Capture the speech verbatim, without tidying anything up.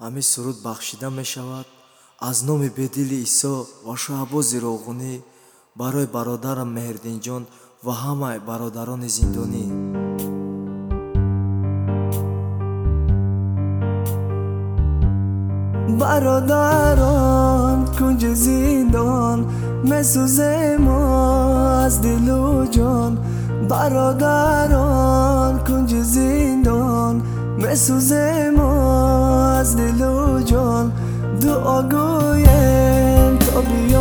ҳамин суруд бахшида мешавад аз номи бедили Исо ва Шоҳбози Роғунӣ барои бародарам Меҳрдинҷон ва ҳамаи бародарони зиндонӣ. برادران کنج زندان مسوزه ما از دل و جان. برادران کنج زندان مسوزه ما از دل و جان. دعا گویم تا بیان